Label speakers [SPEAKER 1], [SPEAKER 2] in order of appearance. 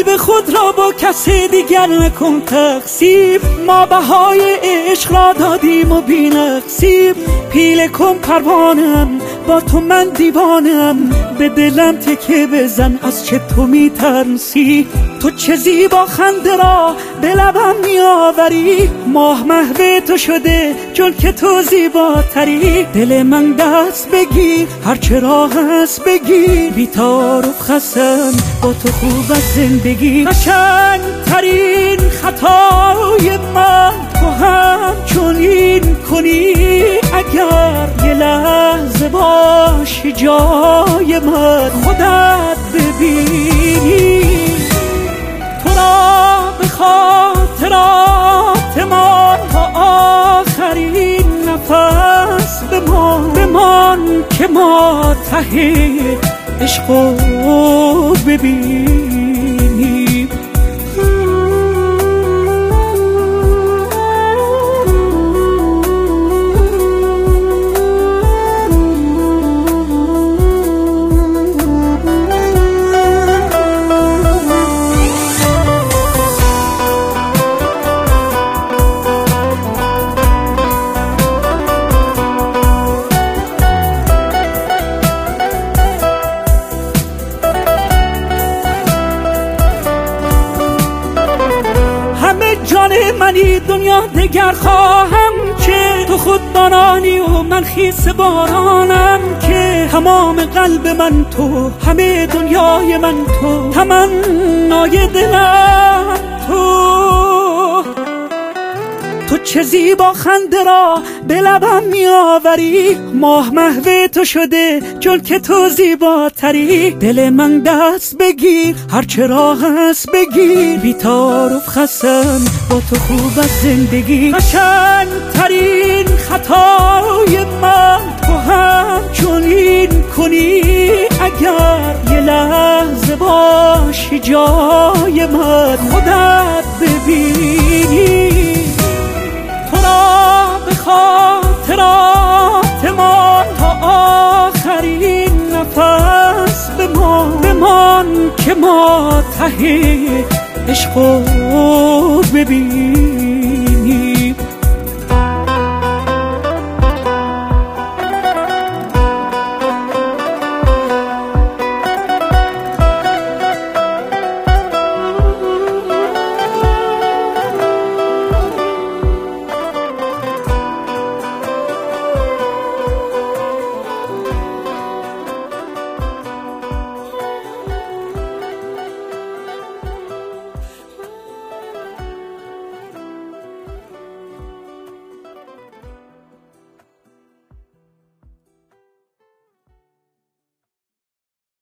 [SPEAKER 1] قلب خود را با کسی دیگر نکن تقسیم. ما بهای عشق را دادیم و بی نقصیم. پیله کن پروانم با تو من دیوانم، به دلم تکه بزن از چه تو میترسی. تو چه زیبا خنده را به لبم میآوری، ماه محو تو شده چون که تو زیباتری. دل من دست بگیر هرچه راه هست بگیر، بی تعارف خستم با تو خوب از زندگی. قشنگ ترین خطای من تو هم چنین کنی، اگر یه لحظه باشی جای من خودت ببینی. تو را به خاطرات ما تا آخرین نفس بمان که ما ته عشقو ببینیم. جان منی دنیا دگر خواهم که تو خود بارانی و من خیس بارانم، که تمام قلب من تو، همه دنیای من تو، تمنای دلم تو چه زیبا خنده را به لبم میآوری، ماه محو تو شده چون که تو زیباتری. دل من دست بگیر هرچه راه هست بگیر، بی تعارف خستم با تو خوب از زندگی. قشنگ ترین خطای من تو هم چنین کنی، اگر یه لحظه باشی جای من خودت ببینی. به خاطرات ما تا آخرین نفس بمان که ما ته عشقو ببین.